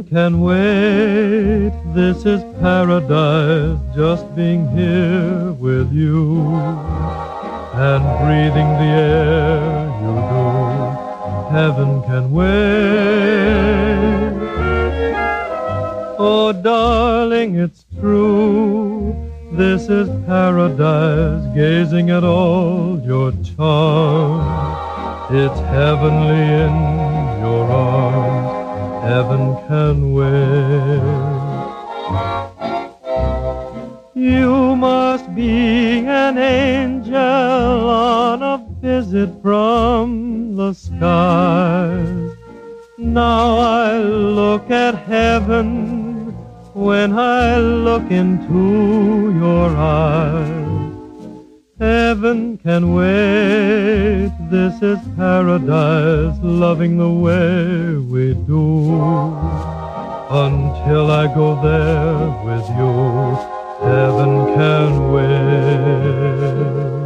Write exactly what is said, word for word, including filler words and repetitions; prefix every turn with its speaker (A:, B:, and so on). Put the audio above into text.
A: can wait. This is paradise, just being here with you and breathing the air you do. Heaven can wait. Oh, darling, it's true. This is paradise, gazing at all your charms. It's heavenly in your arms. Heaven can wait. You must be an angel on a visit from the skies. Now I look at heaven when I look into your eyes. Heaven can wait. This is paradise, loving the way we do. Until I go there with you, heaven can wait.